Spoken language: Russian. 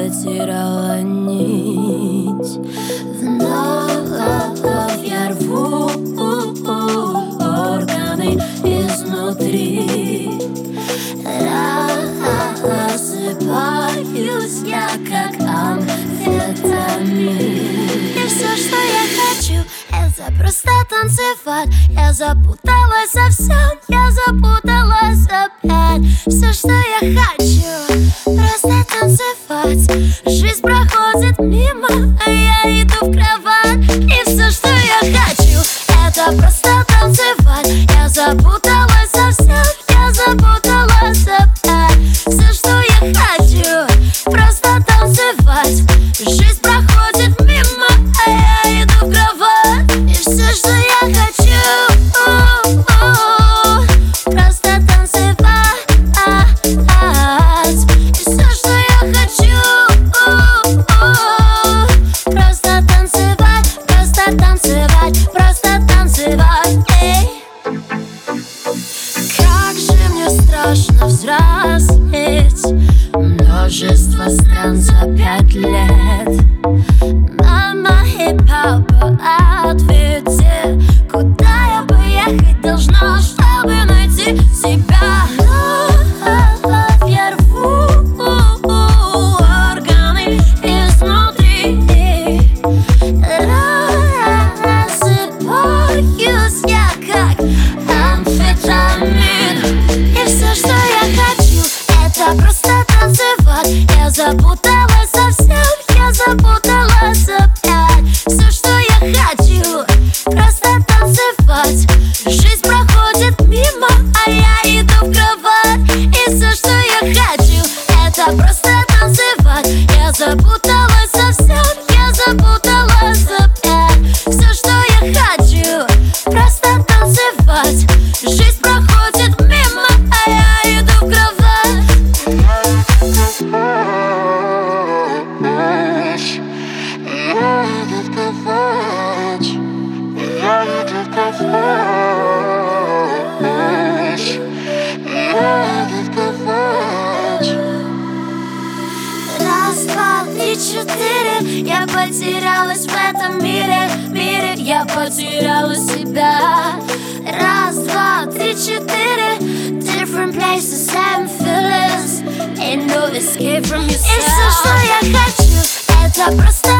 потеряла нить. Вновь я рву органы изнутри. Рассыпаюсь я, как амфетамин. И все, что я хочу, это просто танцевать. Я запуталась совсем, я запуталась опять. Все, что я хочу, просто танцевать. Жизнь проходит мимо, а я иду в кровать. И все, что я хочу, это просто танцевать. Я запуталась совсем, я запуталась опять. Все, что я хочу, просто танцевать. Жизнь проходит мимо, а я иду в кровать. И все, что я хочу, просто танцевать. И все, что я хочу, просто танцевать, просто танцевать, просто танцевать. Эй. Как же мне страшно взрослеть, множество стран за 5 лет. Мама и папа, ответьте, куда я поехать должна, чтобы найти себя. Вновь я рву органы изнутри. Рассыпаюсь я, как амфетамин. И все, что я хочу, это просто танцевать. Я запуталась совсем, я запуталась опять. Все, что я хочу, просто танцевать. Жизнь проходит мимо, а я иду в кровать. И все, что я хочу, это просто танцевать. Я запуталась совсем, я запуталась опять. Все, что я хочу, просто танцевать. Жизнь проходит мимо, а я иду в кровать. Раз, два, три, четыре. Я потерялась в этом мире. Я потеряла себя. Раз, два, три, четыре. Different places, same feelings. Ain't no escape from yourself. И все, что я хочу, это просто